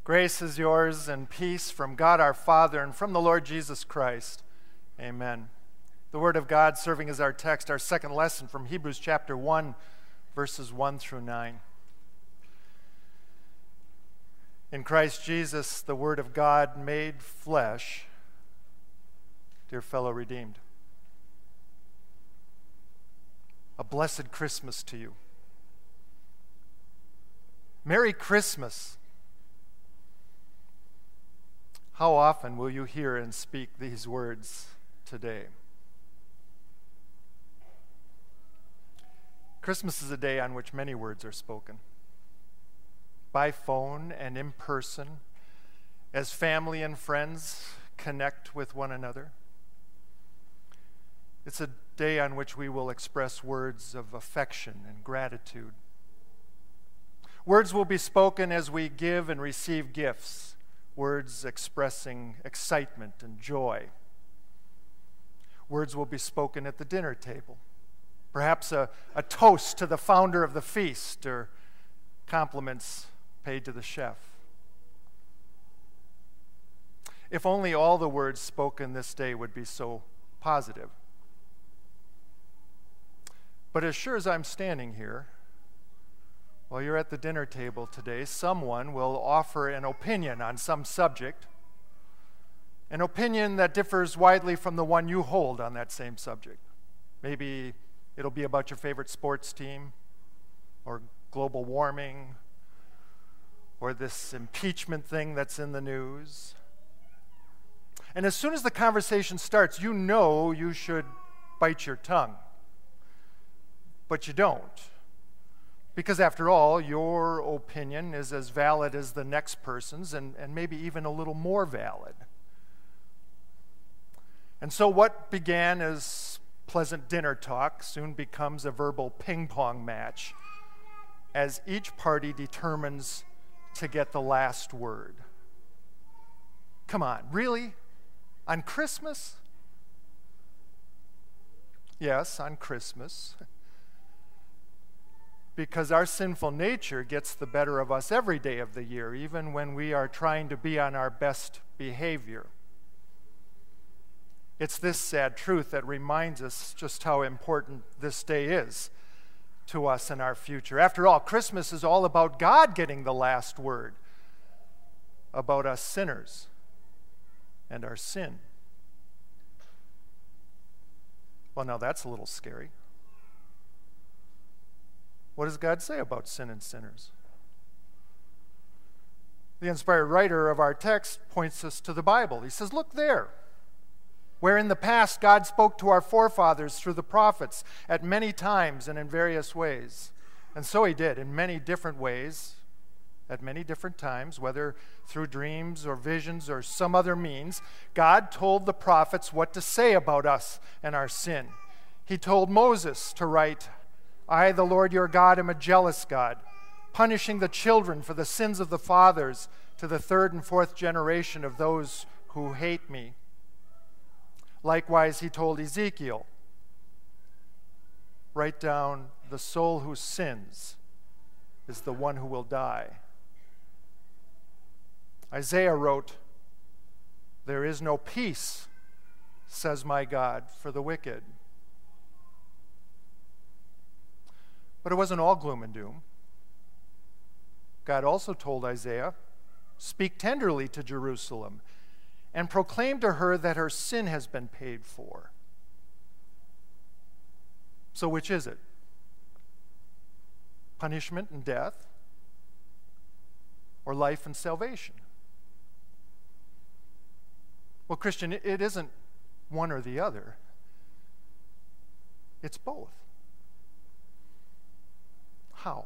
Grace is yours and peace from God our Father and from the Lord Jesus Christ. Amen. The Word of God serving as our text, our second lesson from Hebrews chapter 1, verses 1 through 9. In Christ Jesus, the Word of God made flesh, dear fellow redeemed. A blessed Christmas to you. Merry Christmas. How often will you hear and speak these words today? Christmas is a day on which many words are spoken. By phone and in person, as family and friends connect with one another. It's a day on which we will express words of affection and gratitude. Words will be spoken as we give and receive gifts. Words expressing excitement and joy. Words will be spoken at the dinner table. Perhaps a toast to the founder of the feast or compliments paid to the chef. If only all the words spoken this day would be so positive. But as sure as I'm standing here, while you're at the dinner table today, someone will offer an opinion on some subject, an opinion that differs widely from the one you hold on that same subject. Maybe it'll be about your favorite sports team, or global warming, or this impeachment thing that's in the news. And as soon as the conversation starts, you know you should bite your tongue. But you don't. Because after all, your opinion is as valid as the next person's and maybe even a little more valid. And so what began as pleasant dinner talk soon becomes a verbal ping-pong match as each party determines to get the last word. Come on, really? On Christmas? Yes, on Christmas. Because our sinful nature gets the better of us every day of the year, even when we are trying to be on our best behavior. It's this sad truth that reminds us just how important this day is to us and our future. After all, Christmas is all about God getting the last word about us sinners and our sin. Well, now that's a little scary. What does God say about sin and sinners? The inspired writer of our text points us to the Bible. He says, look there, where in the past God spoke to our forefathers through the prophets at many times and in various ways. And so he did, in many different ways, at many different times, whether through dreams or visions or some other means. God told the prophets what to say about us and our sin. He told Moses to write, I, the Lord your God, am a jealous God, punishing the children for the sins of the fathers to the third and fourth generation of those who hate me. Likewise, he told Ezekiel, write down, the soul who sins is the one who will die. Isaiah wrote, there is no peace, says my God, for the wicked. But it wasn't all gloom and doom. God also told Isaiah, speak tenderly to Jerusalem and proclaim to her that her sin has been paid for. So which is it? Punishment and death, or life and salvation? Well, Christian, it isn't one or the other. It's both. How?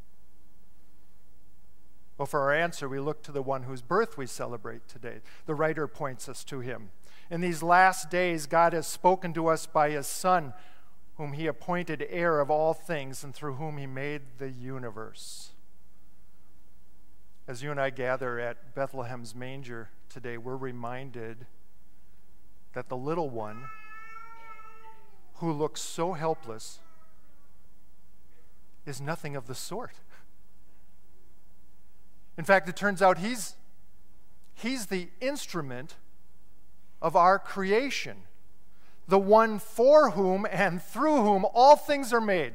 Well, for our answer, we look to the one whose birth we celebrate today. The writer points us to him. In these last days, God has spoken to us by his Son, whom he appointed heir of all things and through whom he made the universe. As you and I gather at Bethlehem's manger today, we're reminded that the little one who looks so helpless is nothing of the sort. In fact, it turns out he's He's the instrument of our creation, the one for whom and through whom all things are made.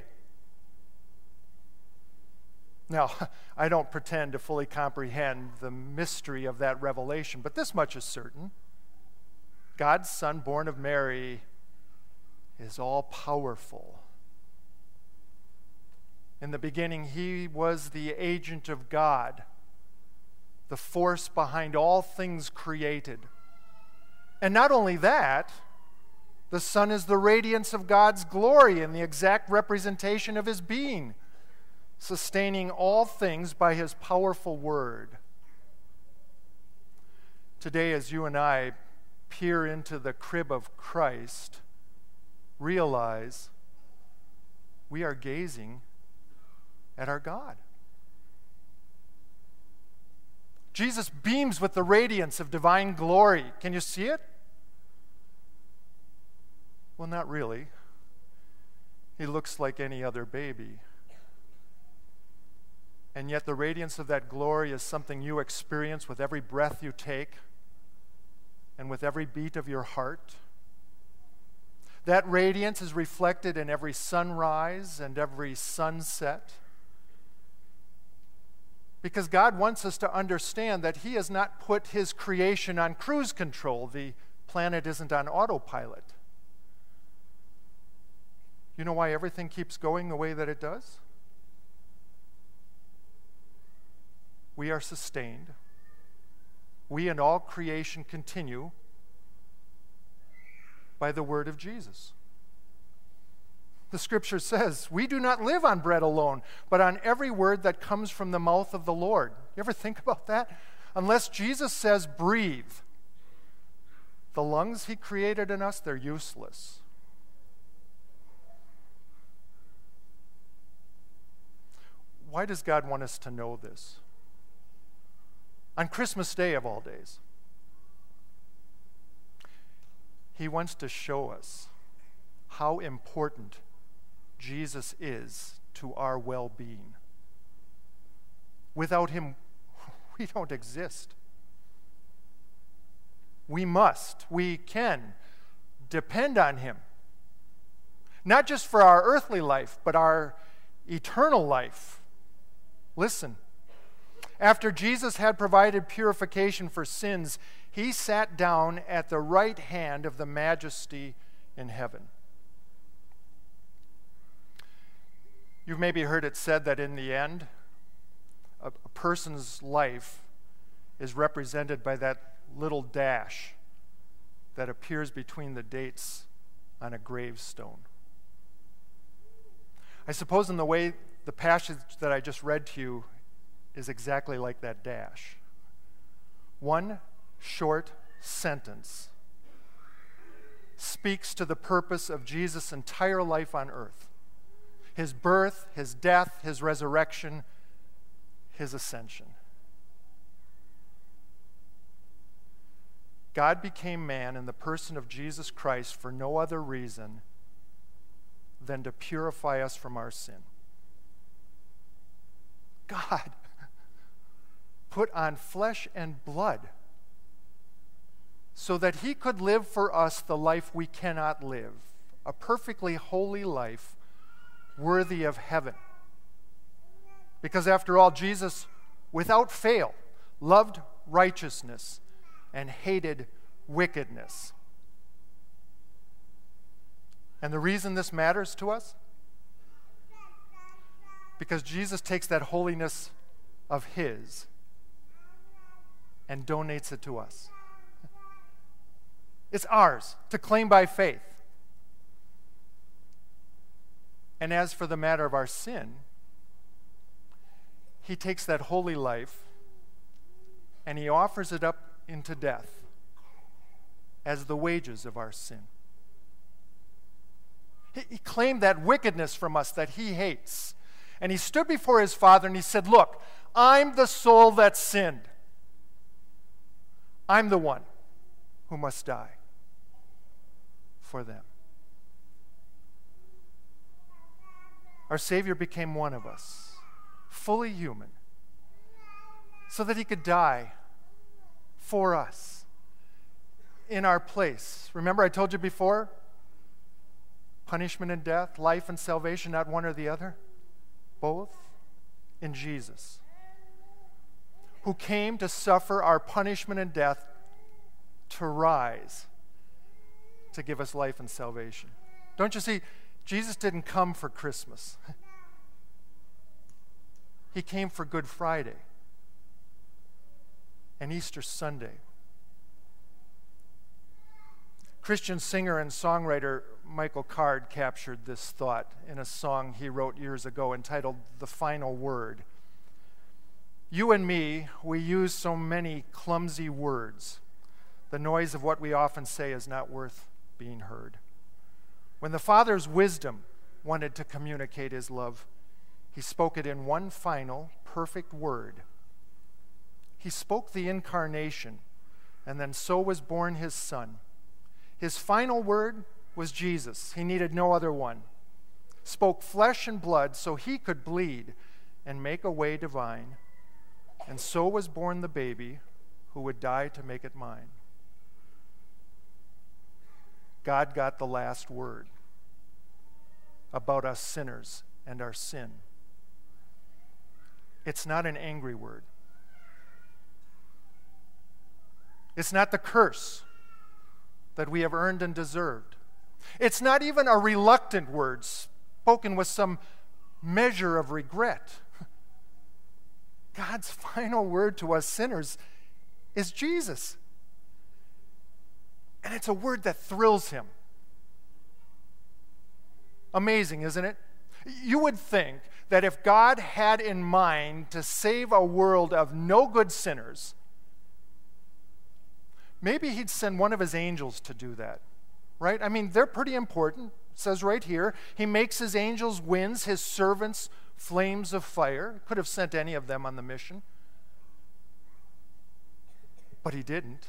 Now, I don't pretend to fully comprehend the mystery of that revelation, but this much is certain. God's Son, born of Mary, is all-powerful. In the beginning, he was the agent of God, the force behind all things created. And not only that, the Son is the radiance of God's glory and the exact representation of his being, sustaining all things by his powerful word. Today, as you and I peer into the crib of Christ, realize we are gazing at our God. Jesus beams with the radiance of divine glory. Can you see it? Well, not really. He looks like any other baby. And yet the radiance of that glory is something you experience with every breath you take and with every beat of your heart. That radiance is reflected in every sunrise and every sunset. Because God wants us to understand that he has not put his creation on cruise control. The planet isn't on autopilot. You know why everything keeps going the way that it does? We are sustained. We and all creation continue by the word of Jesus. The scripture says, we do not live on bread alone, but on every word that comes from the mouth of the Lord. You ever think about that? Unless Jesus says breathe, the lungs he created in us, they're useless. Why does God want us to know this? On Christmas Day of all days, he wants to show us how important Jesus is to our well-being. Without him, we don't exist. We can depend on him. Not just for our earthly life, but our eternal life. Listen, after Jesus had provided purification for sins, he sat down at the right hand of the Majesty in heaven. You've maybe heard it said that in the end, a person's life is represented by that little dash that appears between the dates on a gravestone. I suppose in the way the passage that I just read to you is exactly like that dash. One short sentence speaks to the purpose of Jesus' entire life on earth. His birth, his death, his resurrection, his ascension. God became man in the person of Jesus Christ for no other reason than to purify us from our sin. God put on flesh and blood so that he could live for us the life we cannot live, a perfectly holy life worthy of heaven. Because after all, Jesus, without fail, loved righteousness and hated wickedness. And the reason this matters to us? Because Jesus takes that holiness of his and donates it to us. It's ours to claim by faith. And as for the matter of our sin, he takes that holy life and he offers it up into death as the wages of our sin. He claimed that wickedness from us that he hates. And he stood before his Father and he said, look, I'm the soul that sinned. I'm the one who must die for them. Our Savior became one of us, fully human, so that he could die for us in our place. Remember I told you before? Punishment and death, life and salvation, not one or the other. Both in Jesus, who came to suffer our punishment and death to rise to give us life and salvation. Don't you see, Jesus didn't come for Christmas. He came for Good Friday and Easter Sunday. Christian singer and songwriter Michael Card captured this thought in a song he wrote years ago entitled "The Final Word." You and me, we use so many clumsy words. The noise of what we often say is not worth being heard. When the Father's wisdom wanted to communicate his love, he spoke it in one final, perfect word. He spoke the incarnation, and then so was born his Son. His final word was Jesus. He needed no other one. Spoke flesh and blood so he could bleed and make a way divine. And so was born the baby who would die to make it mine. God got the last word about us sinners and our sin. It's not an angry word. It's not the curse that we have earned and deserved. It's not even a reluctant word spoken with some measure of regret. God's final word to us sinners is Jesus. And it's a word that thrills him. Amazing, isn't it? You would think that if God had in mind to save a world of no good sinners, maybe he'd send one of his angels to do that, right? I mean, they're pretty important. It says right here, he makes his angels winds, his servants flames of fire. Could have sent any of them on the mission. But he didn't.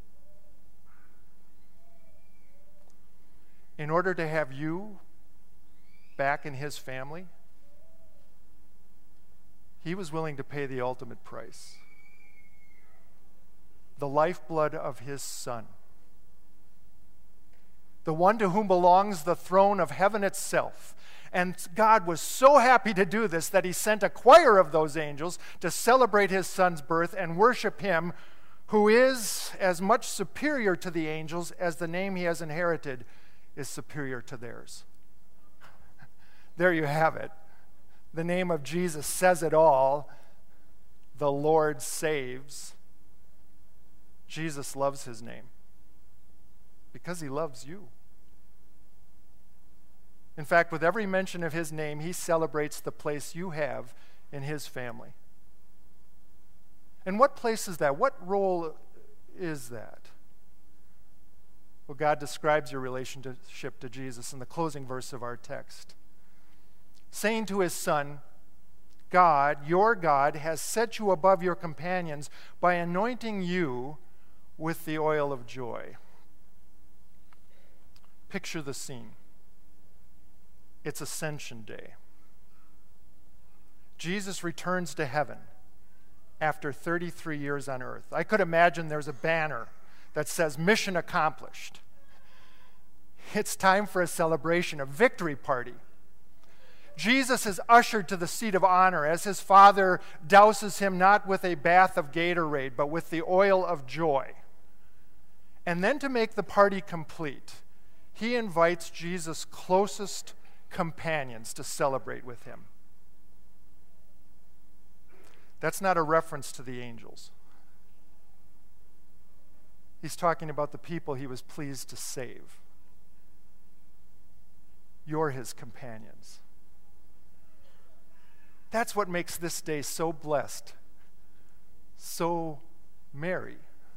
In order to have you back in his family, he was willing to pay the ultimate price. The lifeblood of his Son. The one to whom belongs the throne of heaven itself. And God was so happy to do this that he sent a choir of those angels to celebrate his Son's birth and worship him, who is as much superior to the angels as the name he has inherited is superior to theirs. There you have it. The name of Jesus says it all. The Lord saves. Jesus loves his name because he loves you. In fact, with every mention of his name, he celebrates the place you have in his family. And what place is that? What role is that? Well, God describes your relationship to Jesus in the closing verse of our text, saying to his Son, God, your God, has set you above your companions by anointing you with the oil of joy. Picture the scene. It's Ascension Day. Jesus returns to heaven after 33 years on earth. I could imagine there's a banner that says, "Mission accomplished." It's time for a celebration, a victory party. Jesus is ushered to the seat of honor as his Father douses him not with a bath of Gatorade, but with the oil of joy. And then to make the party complete, he invites Jesus' closest companions to celebrate with him. That's not a reference to the angels. He's talking about the people he was pleased to save. You're his companions. That's what makes this day so blessed, so merry.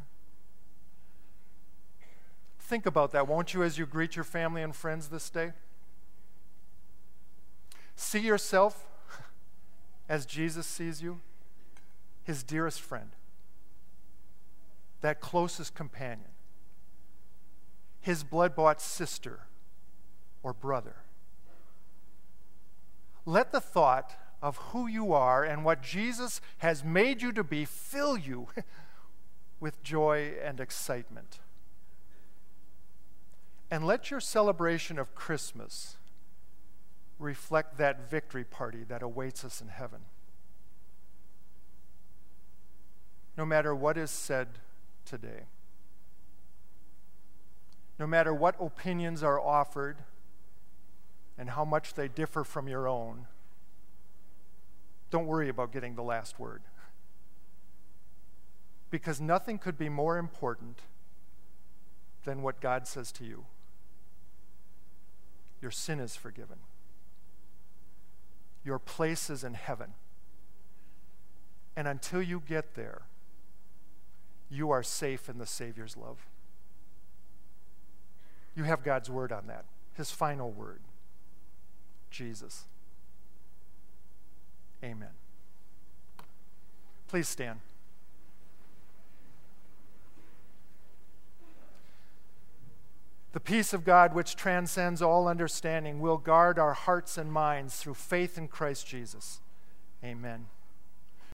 Think about that, won't you, as you greet your family and friends this day? See yourself as Jesus sees you, his dearest friend, that closest companion, his blood-bought sister or brother. Let the thought of who you are and what Jesus has made you to be fill you with joy and excitement. And let your celebration of Christmas reflect that victory party that awaits us in heaven. No matter what is said today, no matter what opinions are offered and how much they differ from your own, don't worry about getting the last word. Because nothing could be more important than what God says to you. Your sin is forgiven. Your place is in heaven. And until you get there, you are safe in the Savior's love. You have God's word on that, his final word, Jesus. Amen. Please stand. The peace of God, which transcends all understanding, will guard our hearts and minds through faith in Christ Jesus. Amen.